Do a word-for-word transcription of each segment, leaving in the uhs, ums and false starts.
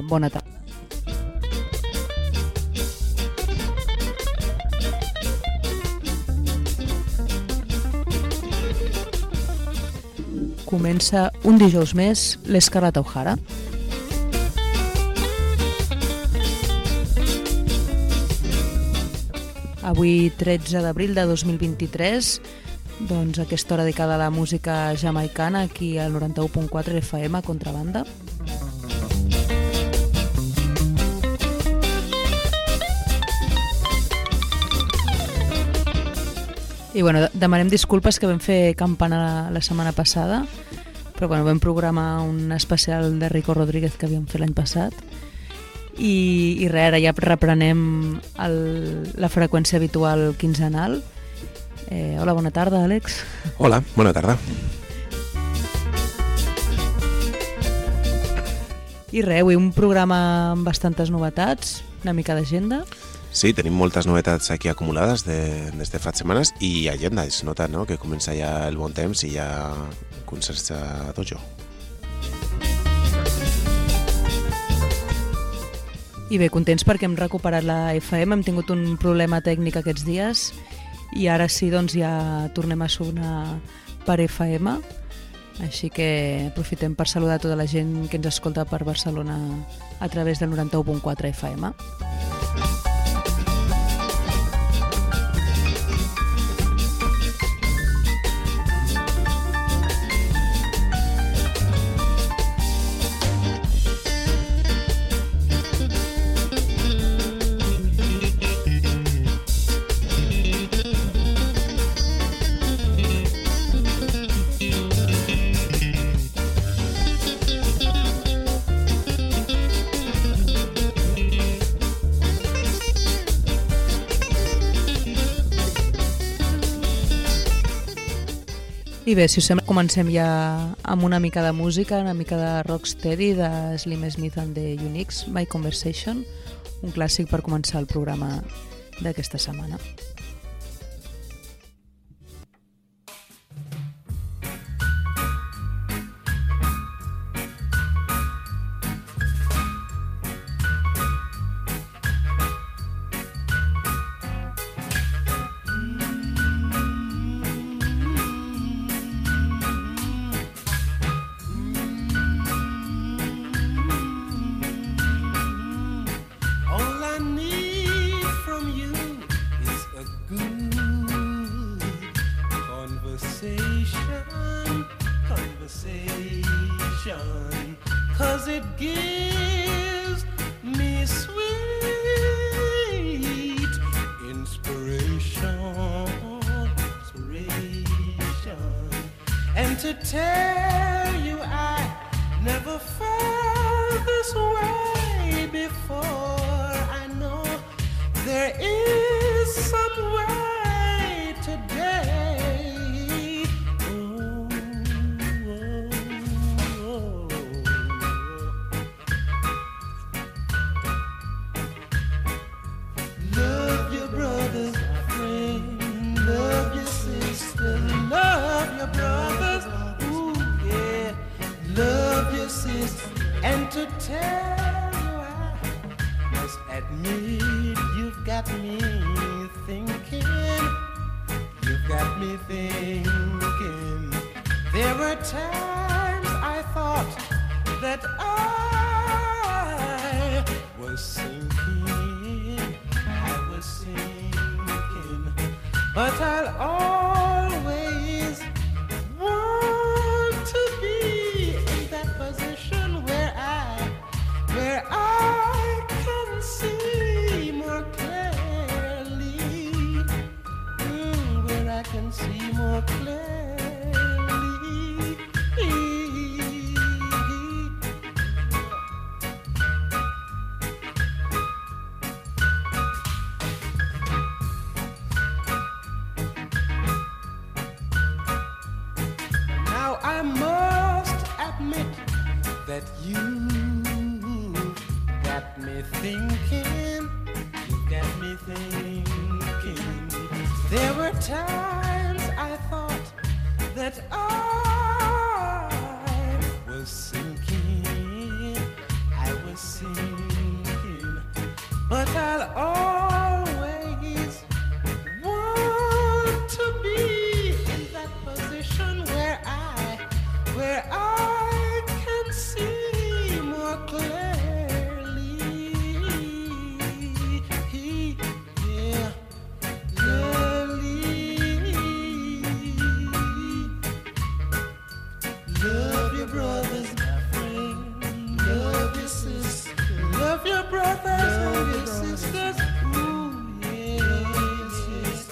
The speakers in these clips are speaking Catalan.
bona tarda. Comença un dijous més l'Escarlata O'Hara. Avui, tretze d'abril de dos mil vint-i-tres, doncs aquesta hora dedicada a la música jamaicana aquí al noranta-u punt quatre F M, Contrabanda. I bueno, demanem disculpes que vam fer campana la, la setmana passada, però bueno, vam programar un especial de Rico Rodríguez que havíem fet l'any passat i, i res, ara ja reprenem el, la freqüència habitual quinzenal. Eh, hola, bona tarda, Àlex. Hola, bona tarda. I res, avui un programa amb bastantes novetats, una mica d'agenda. Sí, tenim moltes novetats aquí acumulades de, des de fa setmanes i agenda, es nota, no?, que comença ja el bon temps i ja concerts a dojo. I bé, contents perquè hem recuperat la F M, hem tingut un problema tècnic aquests dies i ara sí, doncs ja tornem a sonar per F M, així que aprofitem per saludar tota la gent que ens escolta per Barcelona a través del noranta-u punt quatre F M. I bé, si us sembla, comencem ja amb una mica de música, una mica de rocksteady de Slim Smith and the Uniques, My Conversation, un clàssic per començar el programa d'aquesta setmana. That you got me thinking, you got me thinking. There were times I thought that I was sinking, I was sinking, but I'll always want to be in that position where I, where I can see more clearly. Yeah, clearly. Love your brothers, my friend. Love your sisters. Love your brothers and your sisters. Ooh, yes, yes.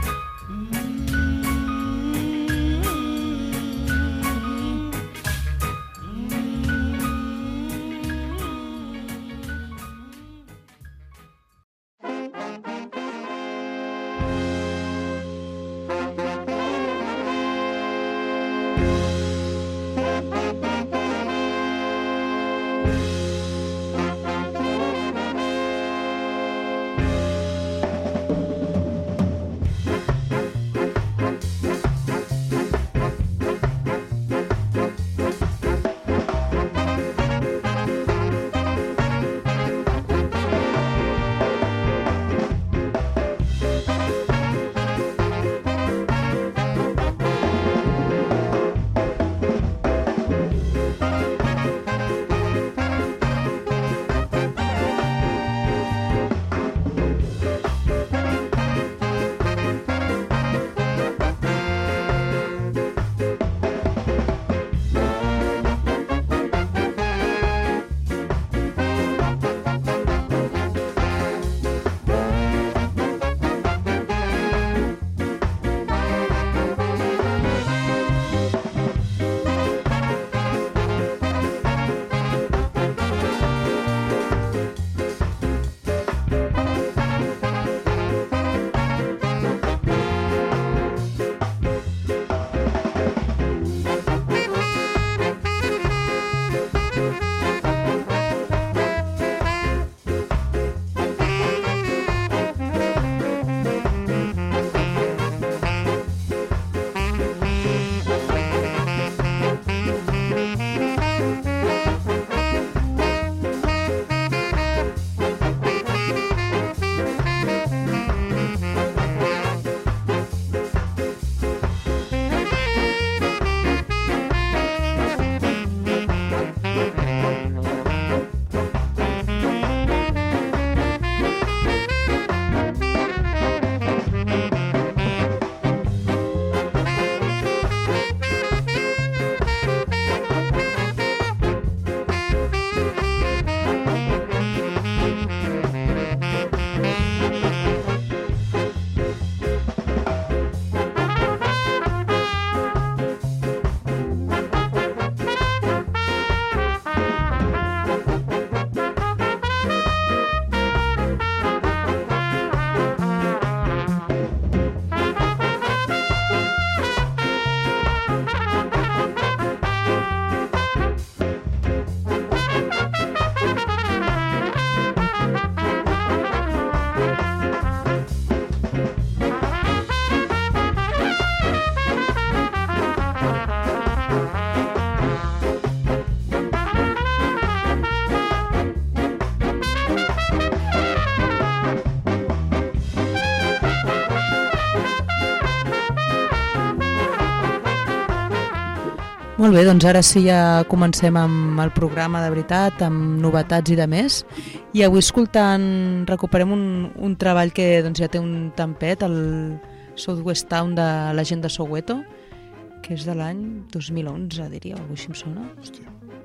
Molt bé, doncs ara sí ja comencem amb el programa de veritat, amb novetats i de més. I avui escoltant recuperem un, un treball que doncs, ja té un tempet, el Southwest Town de la gent de Soweto, que és de l'any dos mil onze, diria, o així em sona. Hòstia.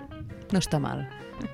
No està mal.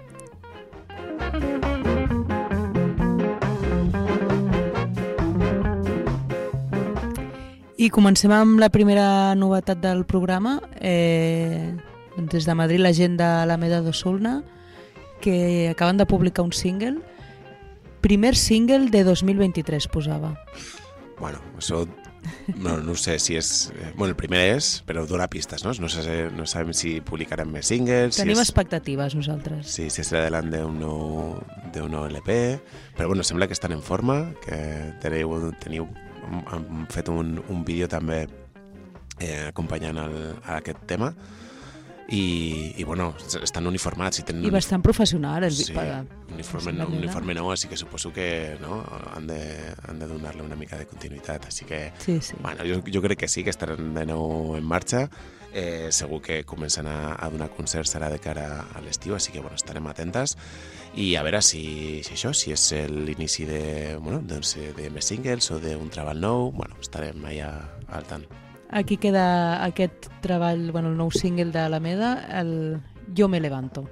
I comencem amb la primera novetat del programa, eh, des de Madrid, la gent de l'Alameda do Solna, que acaben de publicar un single, primer single de dos mil vint-i-tres, posava. Bueno, això no, no sé si és... Bueno, el primer és, però dona pistes, no? No, sé, no sabem si publicaran més singles... Tenim si és, expectatives, nosaltres. Sí, si serà davant d'un nou, d'un nou L P, però bueno, sembla que estan en forma, que teniu... teniu han fet un, un vídeo també eh, acompanyant el, a aquest tema i, i bueno, estan uniformats i tenen I bastant professional el sí, per- uniforme, per- uniforme nou, així que suposo que no, han de, han de donar-li una mica de continuïtat, així que Sí, sí. bueno, jo, jo crec que sí, que estaran de nou en marxa. Eh, segur que comencen a, a donar concerts ara de cara a l'estiu, així que bueno, estarem atentes i a veure si, si això, si és l'inici de, bueno, doncs, de més singles o d'un treball nou, bueno, estarem allà al tant. Aquí queda aquest treball, bueno, el nou single d'Alameda, el Yo me levanto.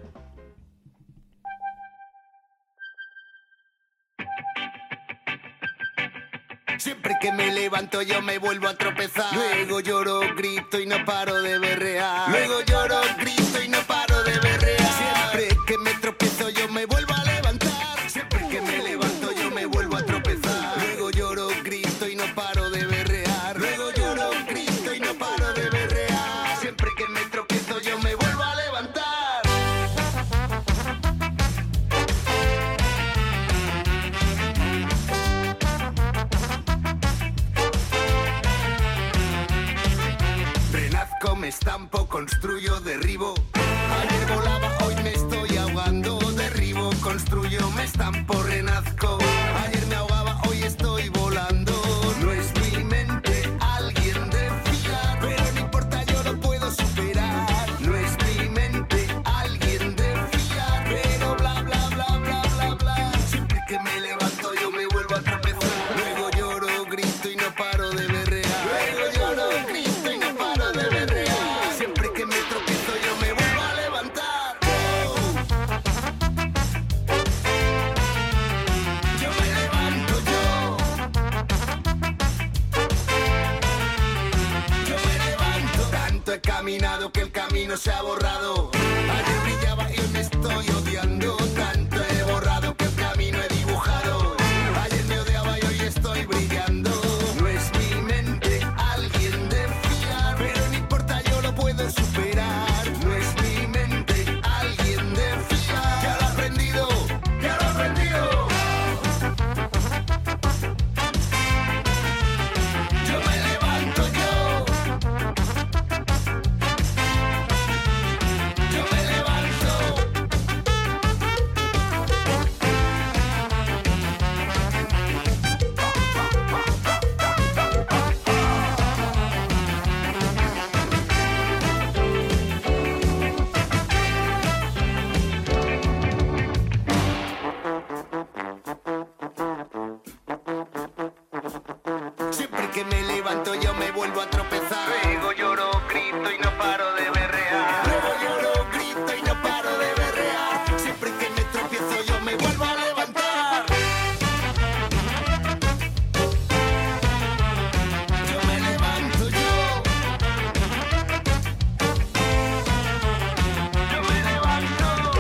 Siempre que me levanto yo me vuelvo a tropezar. Luego lloro, grito y no paro de berrear. Luego lloro, grito y no paro de berrear. Siempre que me tropiezo yo me vuelvo a levantar. Siempre que me levanto yo me vuelvo a tropezar. Luego lloro, grito y no paro de berrear. Luego lloro, grito y no paro de berrear. Siempre que me tropiezo yo me vuelvo a levantar. Renazco, me estampo, construyo, derribo. Ayer volaba, hoy me estoy ahogando. Derribo, construyo, me estampo, renazco. Ayer me ahogaba, hoy estoy volando. No es mi mente alguien de fiar, pero no importa, yo lo puedo superar. No es mi mente alguien de fiar, pero bla bla bla bla bla bla. Siempre que me levanto yo me vuelvo a tropezar. Luego lloro, grito y no paro de berrear. Luego lloro, grito y no paro de berrear. Siempre que me tropiezo yo me vuelvo a levantar. Oh. Yo me levanto yo. Yo me levanto. Tanto he caminado que el camino se ha borrado. Ayer brillaba y hoy me estoy odiando. Tanto he borrado que el camino he dibujado. Ayer me odiaba y hoy estoy brillando. No es mi mente alguien de fiar, pero no importa, yo lo puedo superar. No es mi mente alguien de fiar. Ya lo he aprendido, ya lo he aprendido. Yo me levanto yo. Yo me levanto. Siempre que me levanto yo me vuelvo a tropezar. Luego lloro, grito y no paro de berrear. Luego lloro, grito y no paro de berrear. Siempre que me tropiezo yo me vuelvo a levantar. Yo me levanto yo. Yo me levanto.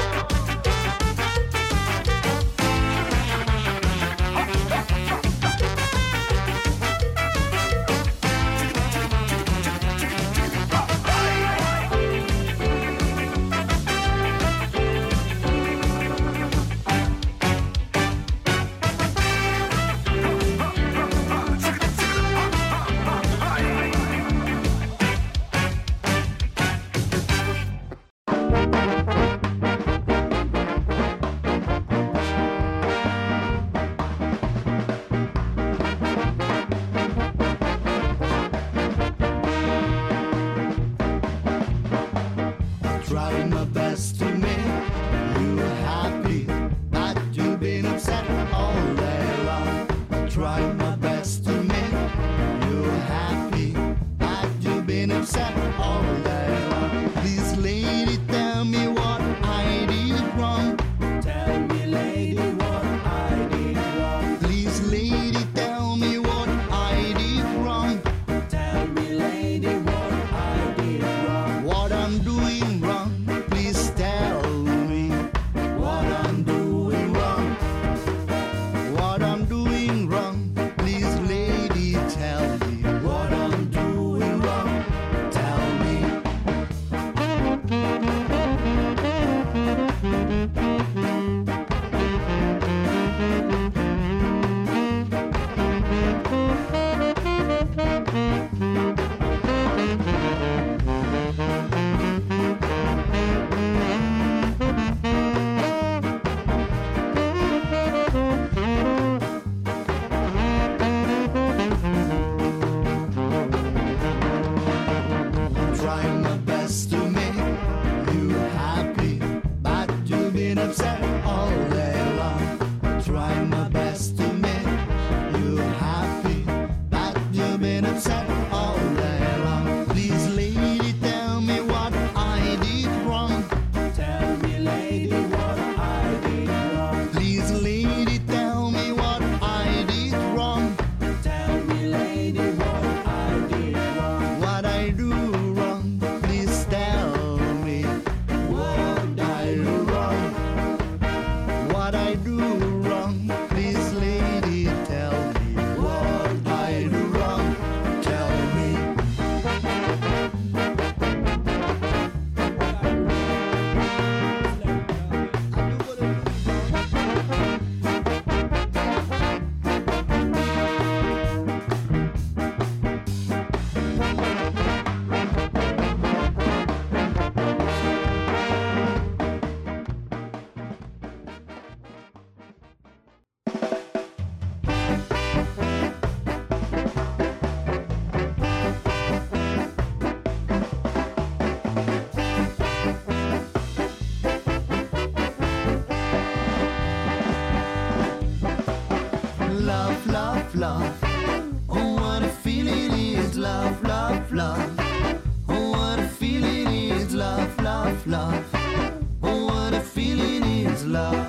love. Oh, what a feeling is love, love, love. Oh, what a feeling is love, love, love. Oh, what a feeling is love.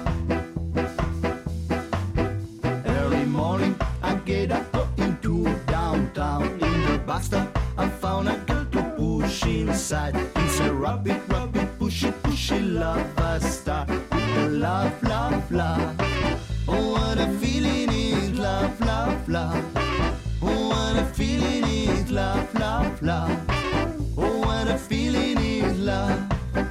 Early morning, I get up, go into downtown. In the bus stop, I found a girl to push inside. It's a rapid, rapid, pushy, pushy lover star. With the love, love, love. Oh, what a feeling is love, love, love. Oh, what a feeling is love, love, love. Oh, what a feeling is love.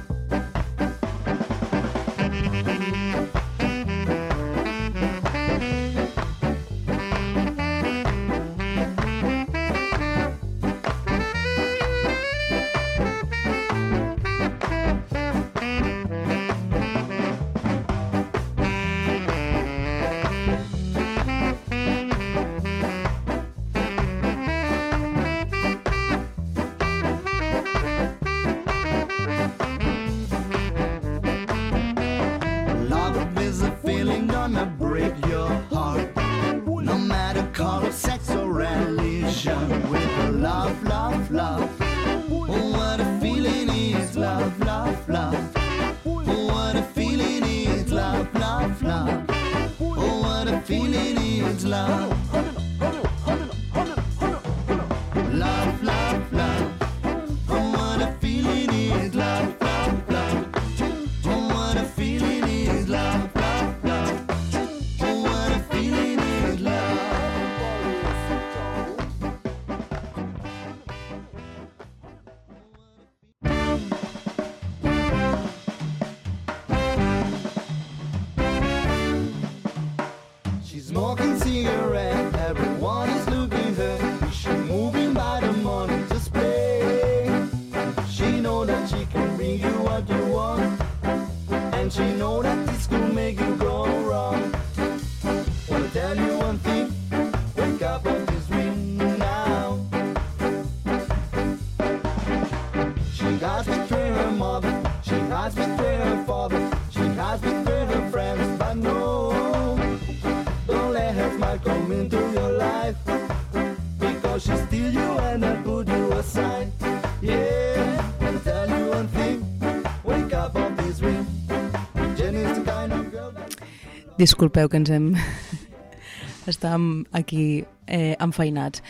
Smoking cigarette, everyone is looking her. She moving by the money to spray. She know that she can bring you what you want, and she know that this could make you go wrong. Wanna tell you one thing, wake up on this dream now. She has betrayed her mother, she has betrayed her father, she has betrayed her friends, but no, come into your life, because she's still you and I put you aside. Yeah, I'll tell you one thing, wake up on this ring. Jenny's the kind of girl that... Disculpeu que ens hem... Estàvem aquí eh, enfeinats.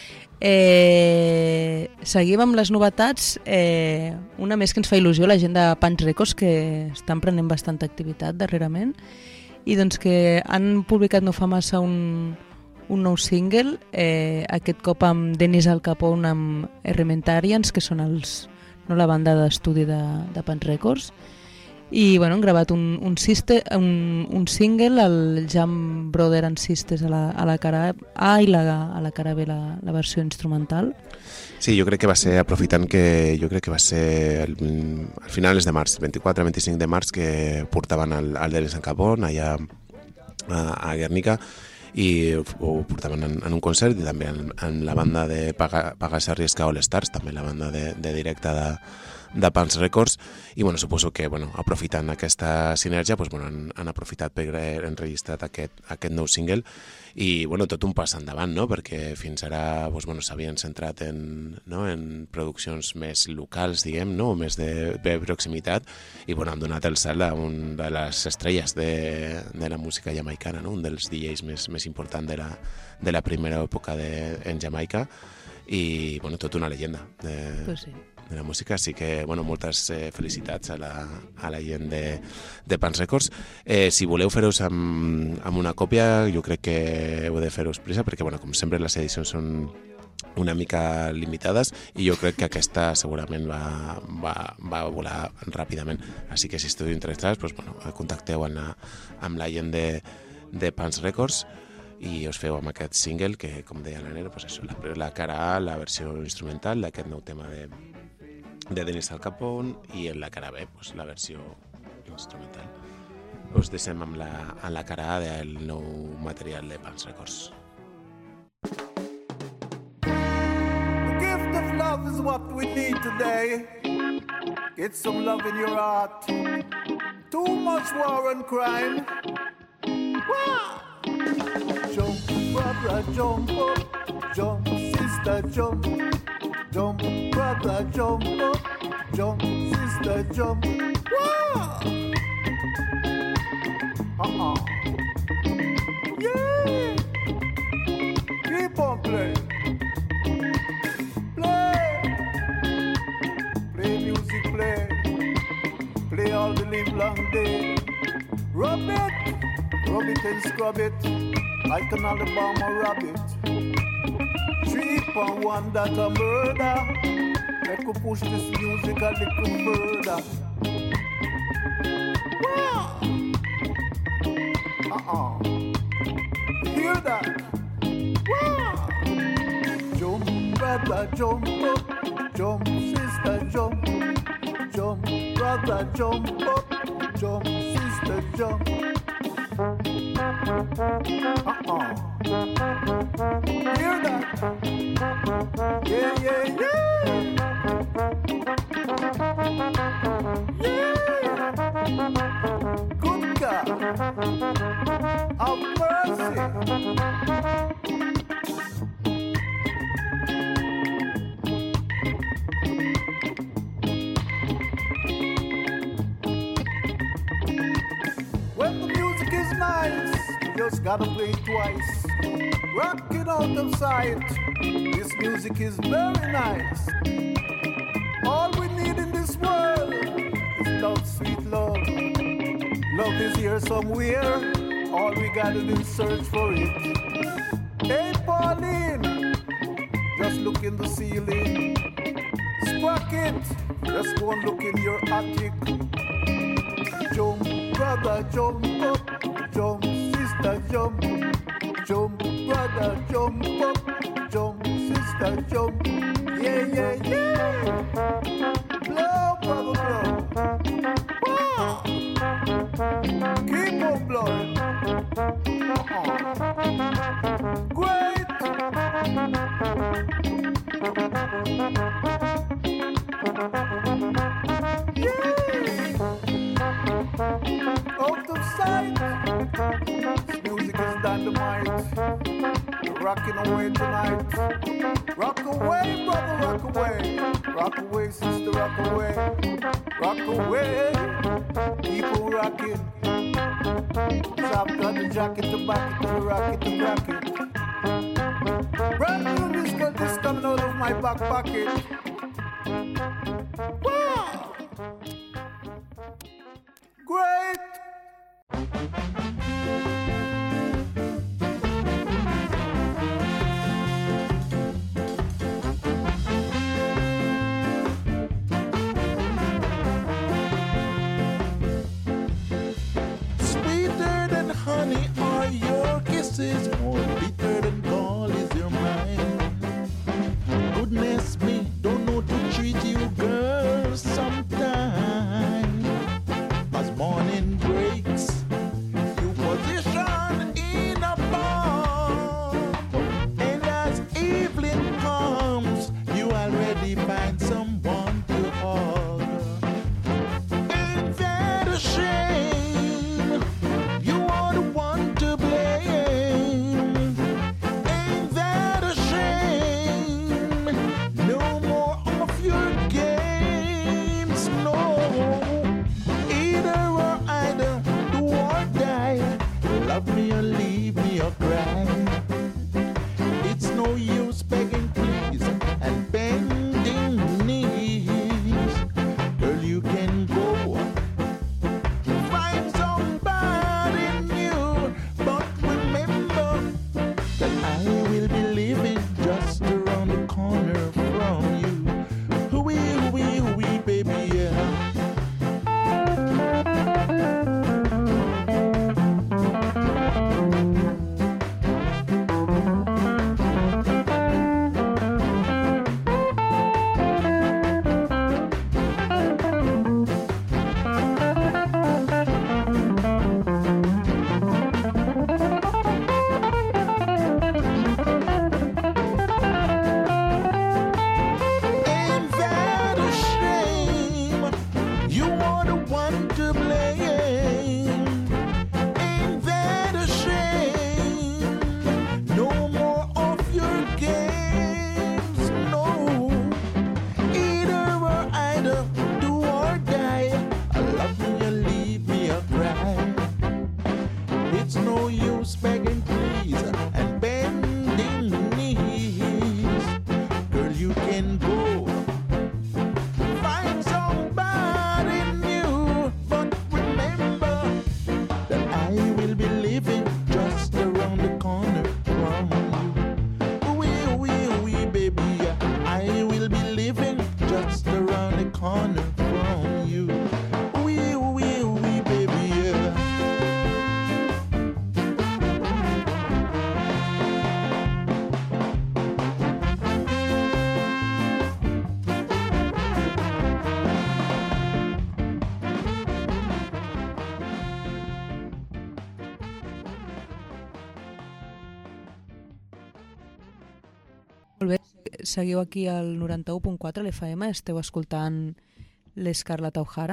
Eh, seguim amb les novetats. Eh, una més que ens fa il·lusió, la gent de Punch Records, que estan prenent bastanta activitat darrerament, i doncs que han publicat no fa massa un... un nou single, eh, aquest cop amb Dennis Al Capone amb Elementarians, que són els, no, la banda d'estudi de, de Punch Records, i bueno, han gravat un, un, sister, un, un single, el Jam Brother and Sisters a la, a la cara A i la, a la cara B la, la versió instrumental. Sí, jo crec que va ser, aprofitant que jo crec que va ser el, al finals de març, vint-i-quatre vint-i-cinc de març, que portaven el, el Dennis Al Capone allà a, a Guernica, i ho portaven en, en un concert, i també en, en la banda de Paga, Paga se arriesga All Stars, també la banda de, de directe de, de Punch Records, i bueno, suposo que bueno, aprofitant aquesta sinergia pues, bueno, han, han aprofitat per enregistrat aquest, aquest nou single, i bueno, tot un pas endavant, no? Perquè fins ara pues, bueno, s'havien centrat en, no? en produccions més locals, diguem, no? Més de, de proximitat, i bueno, han donat el salt a un de les estrelles de, de la música jamaicana, no? Un dels D Js més, més important de la, de la primera època de, en Jamaica, i bueno, tot una llegenda de, pues sí. de la música, així que bueno, moltes eh, felicitats a la, a la gent de, de Punch Records. Eh, si voleu fer-vos amb, amb una còpia, jo crec que heu de fer-vos prisa, perquè bueno, com sempre les edicions són una mica limitades, i jo crec que aquesta segurament va, va, va volar ràpidament, així que si esteu interessats, doncs, bueno, contacteu amb la, amb la gent de, de Punch Records i us feu amb aquest single que, com deia la nena, pues això, la, la cara A, la versió instrumental d'aquest nou tema de, de Dennis Al Capone, i en la cara B, pues, la versió instrumental. Us deixem amb la, amb la cara A del nou material de Punch Records. The gift of love is what we need today. Get some love in your heart. Too much war and crime. Wow! Jump for brother, jump up, jump, sister, jump, jump, brother, jump up, jump, sister, jump. Wow! Uh-uh. Yeah! Keep on playing. Play. Play music, play. Play all the live long day. Rub it. Rub it and scrub it. Like an Alabama rabbit. Three on one that a murder. Let go push this music a little further. Wow! Uh-uh. Hear that? Wow! Jump, brother, jump up. Jump, sister, jump. Jump, brother, jump up. Jump, sister, jump. Uh-uh. Hear that? Yeah, yeah, yeah. Yeah. Good God. Have mercy. When the music is nice, you just gotta play it twice. Rocking out of sight. This music is very nice. All we need in this world is love, sweet love. Love is here somewhere. All we gotta do is search for it. Hey, Pauline, just look in the ceiling. Sprocket, just go and look in your attic. Jump, brother, jump up. Jump, sister, jump. Jump, brother, jump up. Jump, sister, jump. Yeah, yeah, yeah. Blow, brother, blow. Wow. Keep on blowing. Uh-uh. Great. Yeah. Out of sight. This music is dynamite. You're rocking away tonight. Rock away, brother, rock away. Rock away, sister, rock away. Rock away. Keep on rocking. Cause I've got the jacket to back it, to rock it, to rock it. Brand new musical disc coming out of my back pocket. Wow! Great! Sweeter than honey are your kisses, more bitter than gall is your mind. Goodness me, don't know to treat you, girl, sometimes. As morning breaks, you position in a bar, and as evening comes, you already find someone to hug. Ain't that a shame? You are the one to blame. Ain't that a shame? No more of your games, no. Either or either, do or die. Love me or leave me or cry. It's no use begging please and bending knees. Girl, you can go find somebody new, but remember that I will be living just around the corner from you. Hooey, hooey, hooey, baby, yeah. please and bending knees. Girl, you can go find somebody new, but remember that I will be living just around the corner from you. Wee, wee, wee, baby, I will be living just around the corner from you. Wee, wee, wee, baby, yeah. Molt bé, seguiu aquí al noranta-u punt quatre, l'F M, esteu escoltant l'Scarlett O'Hara.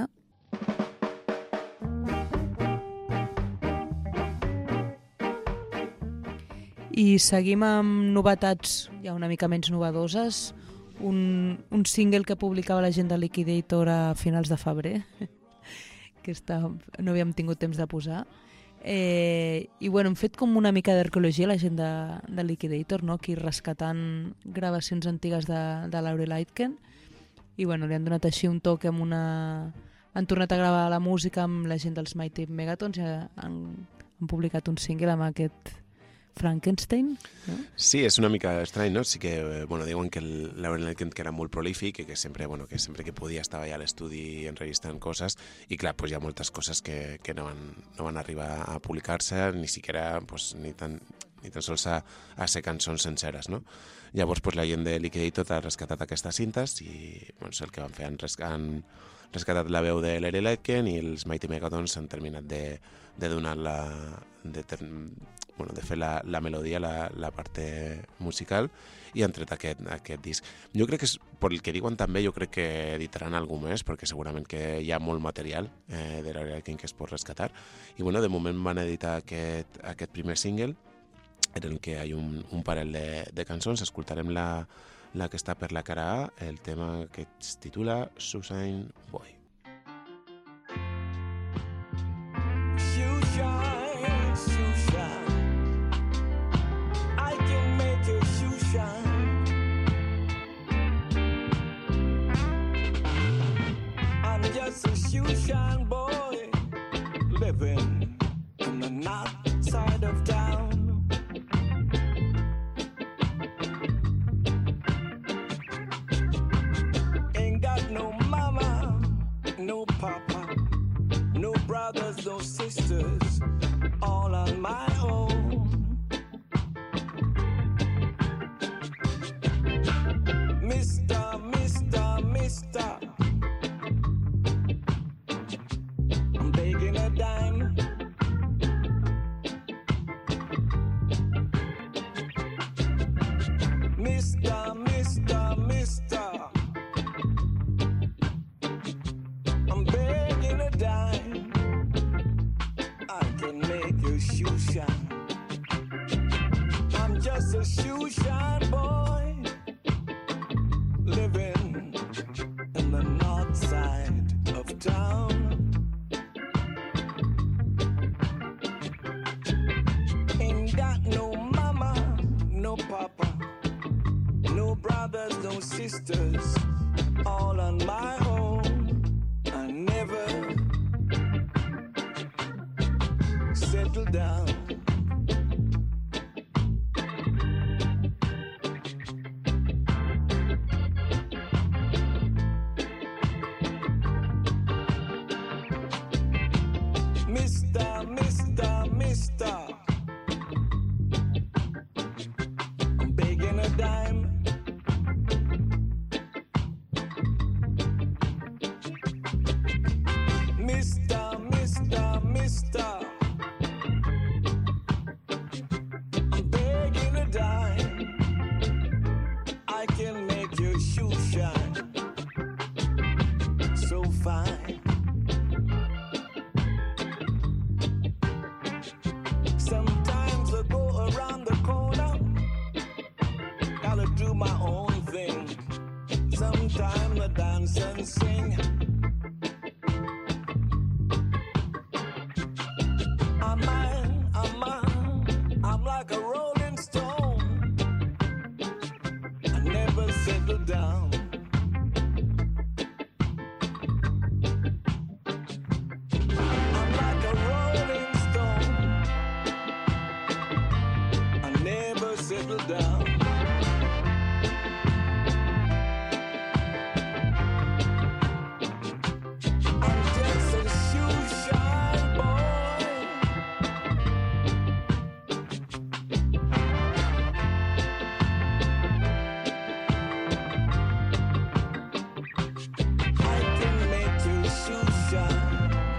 I seguim amb novetats ja una mica menys novedoses. Un, un single que publicava la gent de Liquidator a finals de febrer, que està, no havíem tingut temps de posar. Eh, I bueno, hem fet com una mica d'arqueologia la gent de, de Liquidator, no? Aquí rescatant gravacions antigues de, de Laurel Aitken, i bueno, li han donat així un toc amb una... Han tornat a gravar la música amb la gent dels Mighty Megatons i han, han publicat un single amb aquest Frankenstein, no? Sí, és una mica estrany, no? Sí que, bueno, diuen que el Laurel Aitken que era molt prolífic i que sempre, bueno, que sempre que podia estava allà a l'estudi enregistrant coses i clar, pues hi ha moltes coses que, que no, van, no van arribar a publicar-se, ni siquiera, pues, ni tan, ni tan sols a, a ser cançons senceres, no? Llavors, pues, la gent de Liquidator ha rescatat aquestes cintes i, bueno, el que van fer, han, res, han rescatat la veu de Laurel Aitken i els Mighty Megatons han terminat de, de donar la... De ter, bueno, de fer la, la melodia, la, la part musical, i han tret aquest, aquest disc. Jo crec que, és, per el que diuen també, jo crec que editaran algú més, perquè segurament que hi ha molt material eh, de Laurel Aitken que es pot rescatar. I bueno, de moment van editar aquest, aquest primer single, en el que hi ha un, un parell de, de cançons. Escoltarem la, la que està per la cara A, el tema que es titula Suicide Boy. Just a shoe-shine boy living in the north side of town. Ain't got no mama, no papa, no brothers, no sisters, all on my own. Mister, Mister, Mister, a dime. Mister, Mister, Mister, I'm begging a dime. I can make your shoe shine. I'm just a shoe shine boy living in the north side of town. No sisters, all on my own. I never settled down. Mister, Mister, Mister, I'm begging a dime. down. I'm just a shoe shine boy. I can make your shoe shine.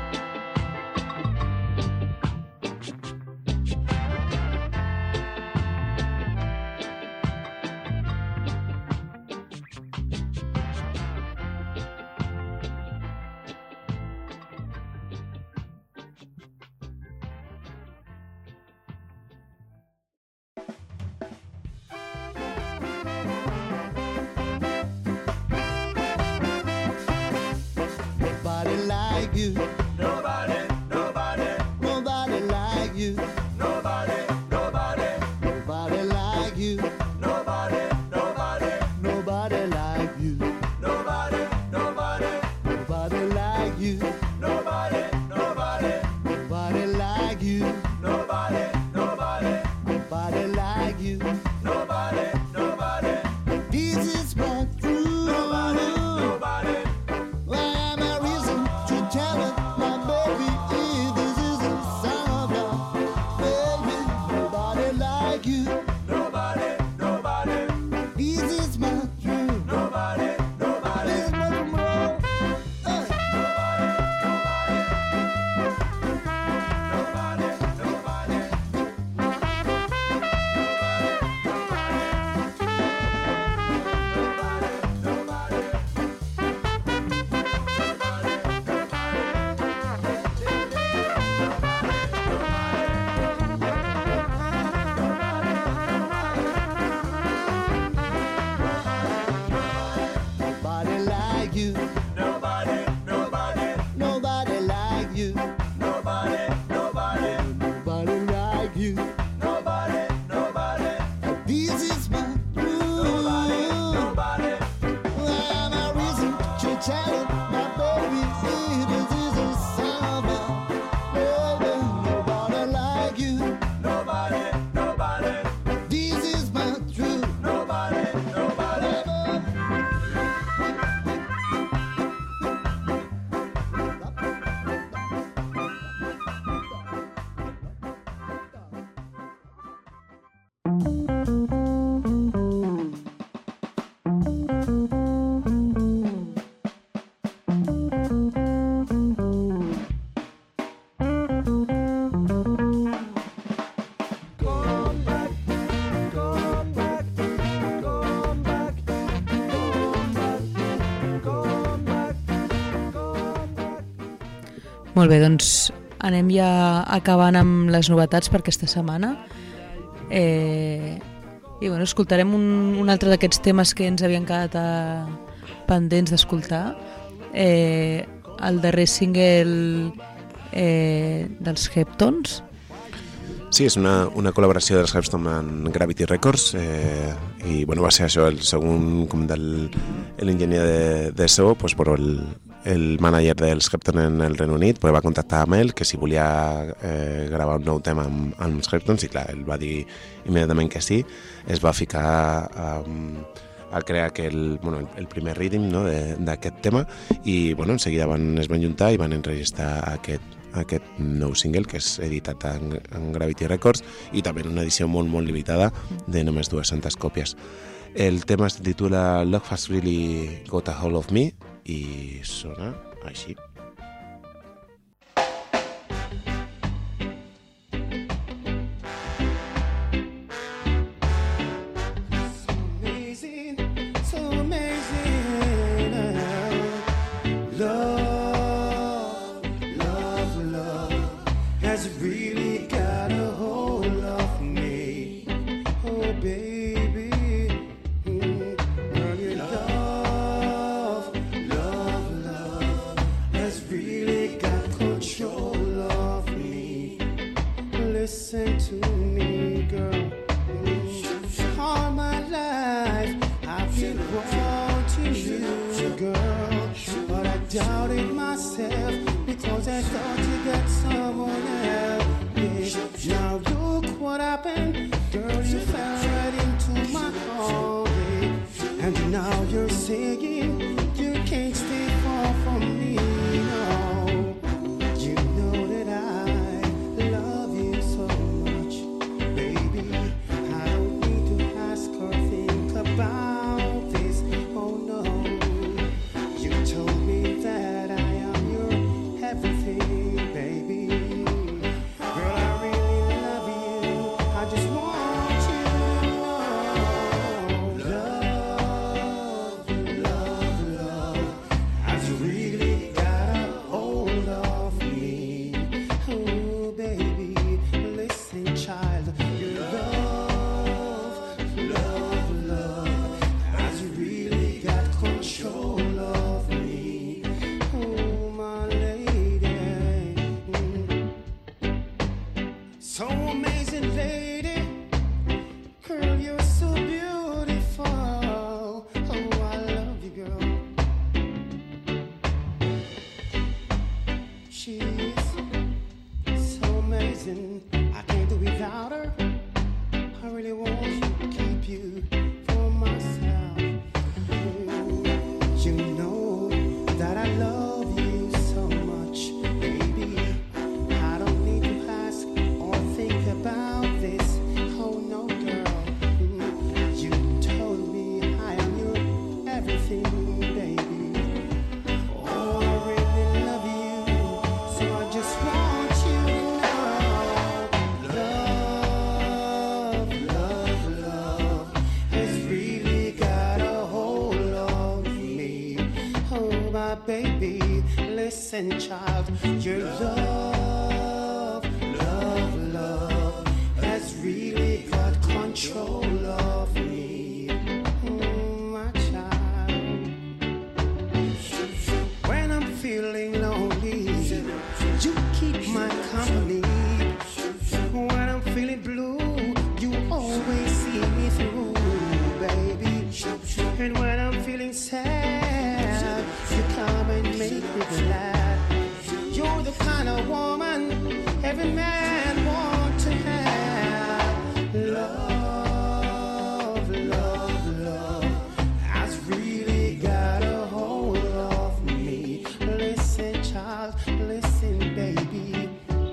Nobody like you. Nobody, nobody, Nobody like you. nobody, nobody, Nobody like you. nobody, nobody, Nobody like you. nobody, nobody, Nobody like you. nobody, nobody, Nobody like you. nobody, nobody, Nobody like you. nobody, nobody, This is my truth. nobody, nobody. Why am I reason to tell it, my baby? If this is a sign of love, baby. Nobody like you. Nobody, nobody, This is my truth. nobody, nobody, This is my truth. Hey. nobody, nobody. Nobody like you. Nobody, nobody, Nobody like you. nobody, nobody, Nobody like you. nobody, nobody, This is my nobody, truth. nobody. Why am I reason to tell it, my baby? See, this is a sign of love, baby. Nobody like you. Nobody, nobody, This is my truth. nobody, nobody. Come back, come back, come back, come back, come back, come back. Molt bé, doncs anem ja acabant amb les novetats per aquesta setmana. Eh, I bueno, escoltarem un, un altre d'aquests temes que ens havien quedat a, pendents d'escoltar. Eh, el darrer single eh, dels Heptones. Sí, és una, una col·laboració dels Heptones amb Gravity Records eh, i bueno, va ser això, el segon com del l'enginyer de, de so, pues, bueno, el, el manager dels Heptones en el Regne Unit pues, va contactar amb ell que si volia eh, gravar un nou tema amb, amb els Heptones i clar, ell va dir immediatament que sí, es va ficar um, a crear aquel, bueno, el, el primer rhythm, no, d'aquest tema i bueno, en seguida van, es van juntar i van enregistrar aquest aquest nou single que és editat en, en Gravity Records i també en una edició molt molt limitada de només dues-centes còpies. El tema es titula Love Has Really Got a Hold of Me i sona així. Listen to me, girl. All my life I've been wanting you, girl, but I doubted myself because I thought you got someone else. Yeah. Now look what happened, girl. You fell right into And now you're saying you can't stay far from me. No, you know that I love you so much, baby. I don't need to ask or think about this. Oh no, you told me that I am your everything, baby. Girl, I really love you. I just want you to know, love, love, love has really got a hold of me. Oh, baby, listen, child, your love, love, love has really got control of me. Oh, my lady, so amazing, lady. Girl, you're so beautiful. Oh, I love you, girl. She is so amazing. I can't do without her. I really want to keep you for myself. You know that I love you so much, baby. I don't need to ask or think about this. Oh no, girl. You told me I am your everything, baby. Oh, I really love you, so I just want you to know, love, love, love has really got a hold of me. Oh, my baby, listen, child, your love, love, love has really got control of me. Mm, my child. When I'm feeling lonely, you keep my company. When I'm feeling blue, you always see me through, baby. And when I'm feeling sad, you come and make me glad. You're the kind of woman every man wants to have. Love, love, love has really got a hold of me. Listen, child, listen, baby.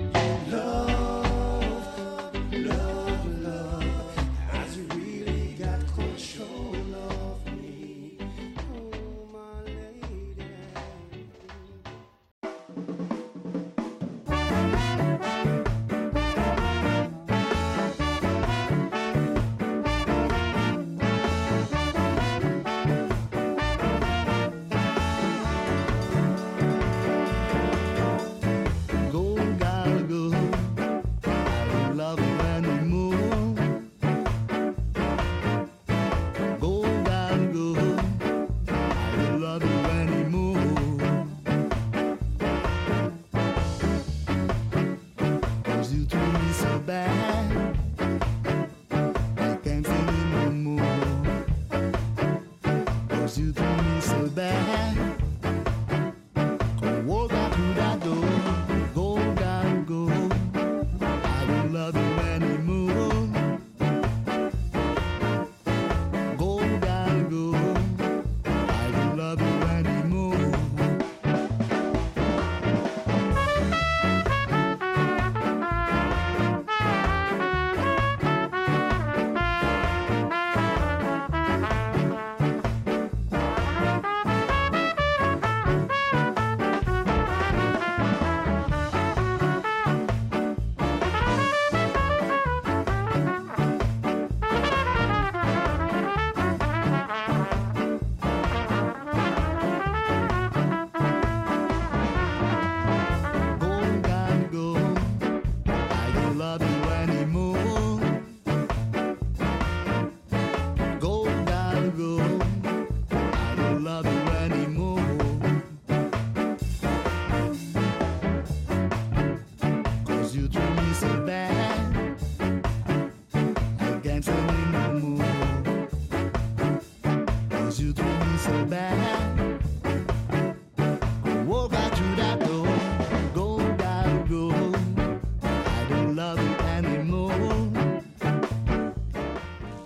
Love, love, love has really got control of me. Oh, my lady.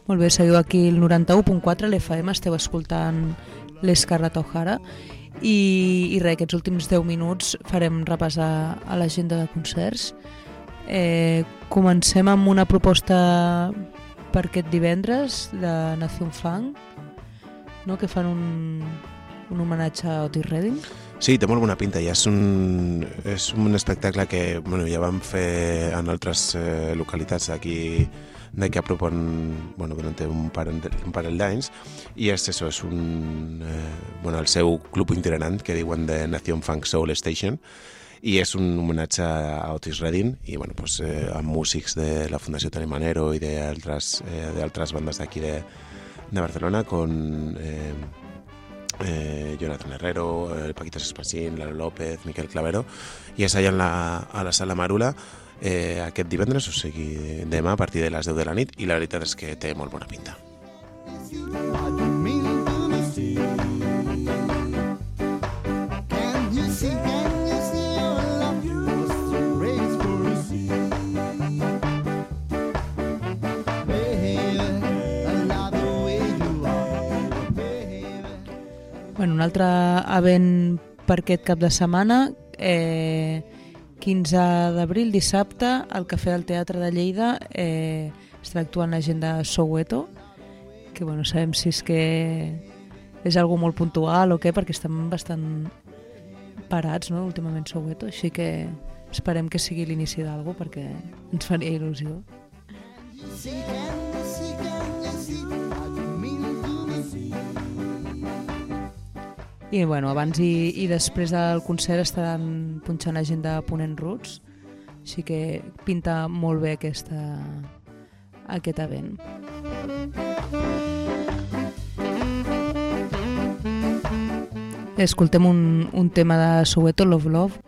Molt bé, seguiu aquí el noranta-u punt quatre, l'F M, esteu escoltant l'Scarlett O'Hara i, i res, aquests últims deu minuts farem repassar a l'agenda de concerts. Eh, comencem amb una proposta per aquest divendres de Nación Funk, no? Que fan un, un homenatge a Otis Redding. Sí, té molt bona pinta, ja és un, és un espectacle que bueno, ja vam fer en altres eh, localitats d'aquí d'aquí a prop on, bueno, durant un parell, un parell d'anys, i és això, és un, eh, bueno, el seu club itinerant que diuen de Nación Funk Soul Station, i és un homenatge a Otis Redding i bueno, pues, eh, amb músics de la Fundació Toni Manero i d'altres eh, d'altres bandes d'aquí de, de Barcelona, con eh, eh, Jonathan Herrero, eh, Paquito Espasín, Lalo López, Miquel Clavero, i és allà en la, a la Sala Marula eh, aquest divendres, o sigui demà a partir de les deu de la nit, i la veritat és que té molt bona pinta. Bueno, un altre event per aquest cap de setmana, eh, quinze d'abril, dissabte, al Cafè del Teatre de Lleida eh, estarà actuant la gent de Soweto, que bueno, sabem si és que és algo molt puntual o què, perquè estan bastant parats, no?, últimament Soweto, així que esperem que sigui l'inici d'algo perquè ens faria il·lusió. I bueno, abans i, i després del concert estaran punxant la gent de Ponent Roots, així que pinta molt bé aquesta, aquest event. Escoltem un, un tema de Soweto, Love Love.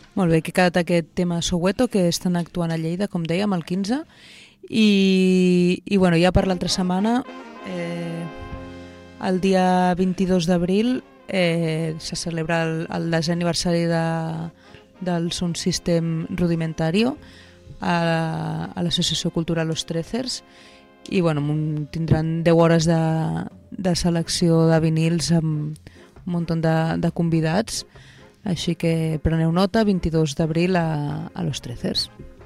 Molt bé, que ha quedat aquest tema Soweto, que estan actuant a Lleida, com dèiem, el quinze. I, i bueno, ja per l'altra setmana, eh, el dia vint-i-dos d'abril, eh, se celebra el, el desè aniversari de, del Sound System Rudimentario a, a l'Associació Cultural Los Trecers. I bueno, tindran deu hores de, de selecció de vinils amb un munt de, de convidats. Així que preneu nota, vint-i-dos d'abril a, a Los Trecers.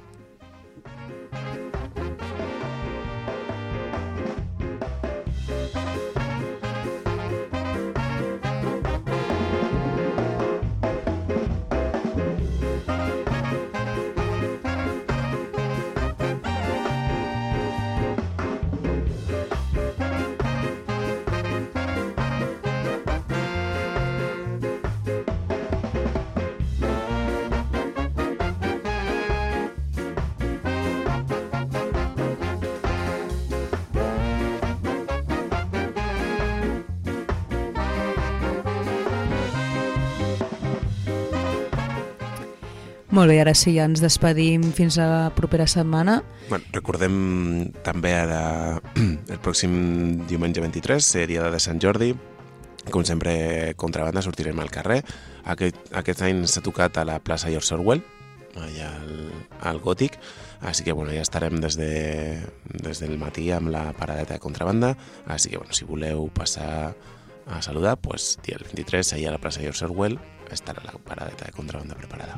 Molt bé, ara sí, ja ens despedim fins a la propera setmana. Bueno, recordem també ara el pròxim diumenge vint-i-tres, dia de Sant Jordi. Com sempre, Contrabanda, sortirem al carrer. Aquest, aquest any s'ha tocat a la plaça George Orwell, allà al, al Gòtic, així que bueno, ja estarem des, de, des del matí amb la paradeta de Contrabanda, així que bueno, si voleu passar a saludar, pues, dia el vint-i-tres, allà a la plaça George Orwell, estarà la paradeta de Contrabanda preparada.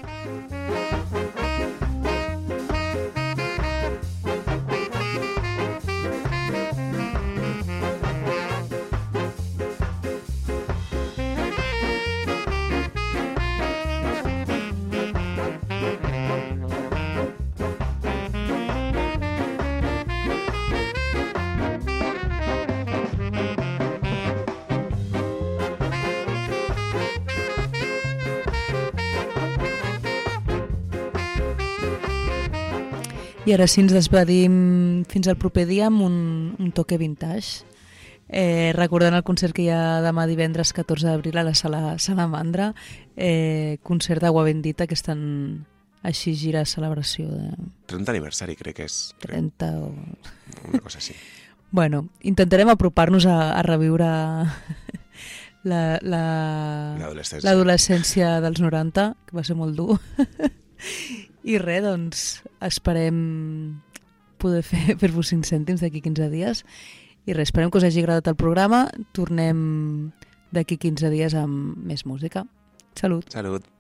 I ara sí ens despedim fins al proper dia amb un, un toque vintage. Eh, recordant el concert que hi ha demà divendres catorze d'abril a la sala Salamandra, eh, concert d'Agua Bendita, que estan així gira celebració de... trenta aniversari, crec que és. trenta o... Una cosa així. Bueno, intentarem apropar-nos a, a reviure la, la, l'adolescència. l'adolescència dels noranta, que va ser molt dur. I res, doncs, esperem poder fer, fer-vos cinc cèntims d'aquí quinze dies. I res, esperem que us hagi agradat el programa. Tornem d'aquí quinze dies amb més música. Salut! Salut!